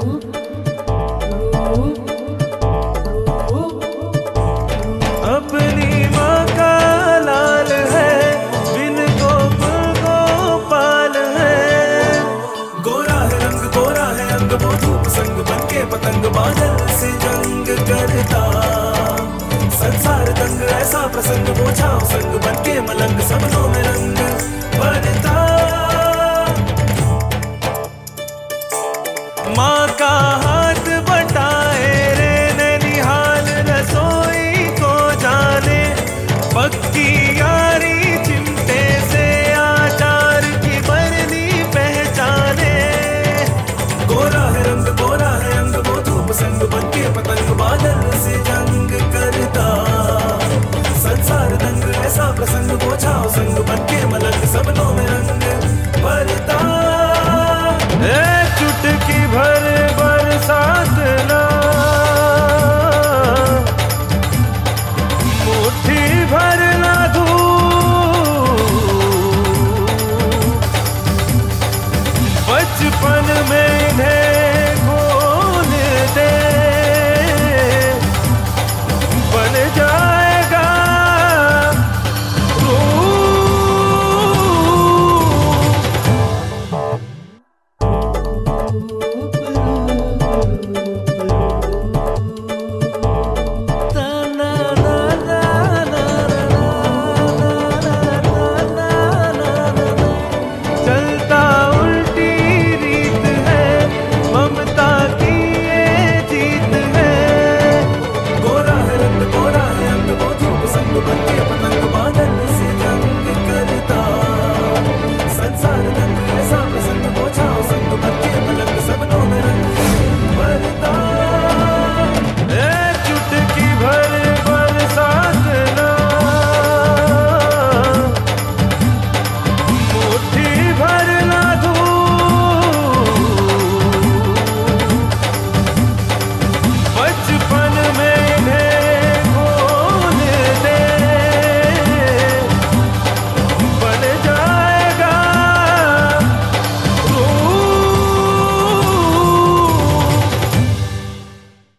अपनी माँ का लाल है, बिन गोकुल गोपाल है। गोरा है रंग, गोरा है अंग, वो धूप संग बनके पतंग बादल से जंग करता। संसार दंग ऐसा प्रसंग, वो छाव संग बनके मलंग सपनों में रंग बनता। माँ का हाथ बटाए रे ननिहाल, रसोई को जाने पक्की यारी चिमटे से आचार की बरनी पहचाने। गोरा है रंग, गोरा है अंग, वो धूप संग बनके पतंग बादल से जंग करता। संसार दंग ऐसा प्रसंग, वो छाव संग बनके मलंग सपनों में रंग भरता। चुटकी भर बरसात ला, मुट्ठी भर ला धूप। बचपन में इन्हें घोल दे, बन जाएगा रूप।